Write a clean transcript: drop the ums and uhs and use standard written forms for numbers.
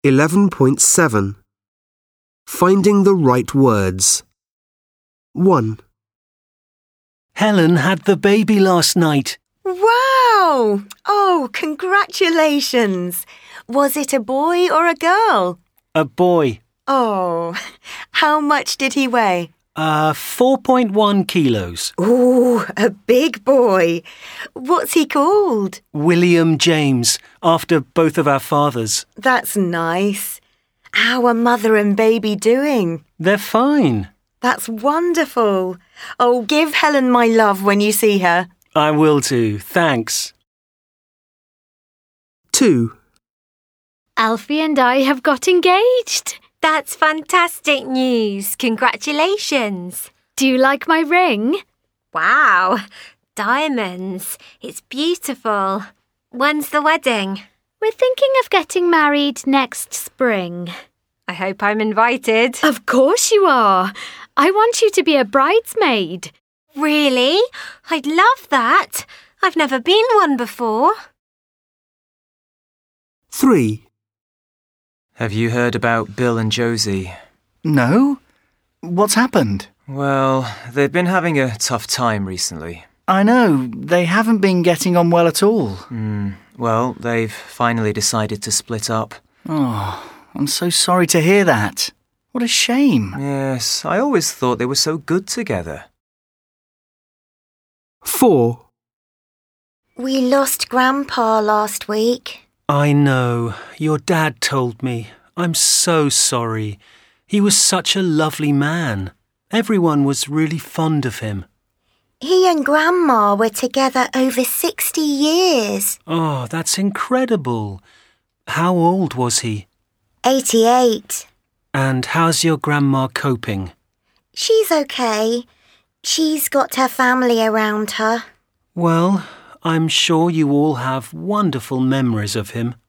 11.7. Finding the right words. 1. Helen had the baby last night. Wow! Oh, congratulations! Was it a boy or a girl? A boy. Oh, how much did he weigh? 4.1 kilos. Ooh, a big boy. What's he called? William James, after both of our fathers. That's nice. How are mother and baby doing? They're fine. That's wonderful. Oh, give Helen my love when you see her. I will do, thanks. 2. Alfie and I have got engaged. That's fantastic news. Congratulations. Do you like my ring? Wow. Diamonds. It's beautiful. When's the wedding? We're thinking of getting married next spring. I hope I'm invited. Of course you are. I want you to be a bridesmaid. Really? I'd love that. I've never been one before. 3. Have you heard about Bill and Josie? No? What's happened? Well, they've been having a tough time recently. I know, they haven't been getting on well at all. Well, they've finally decided to split up. Oh, I'm so sorry to hear that. What a shame. Yes, I always thought they were so good together. 4. We lost Grandpa last week. I know. Your dad told me. I'm so sorry. He was such a lovely man. Everyone was really fond of him. He and Grandma were together over 60 years. Oh, that's incredible. How old was he? 88. And how's your grandma coping? She's okay. She's got her family around her. Well, I'm sure you all have wonderful memories of him.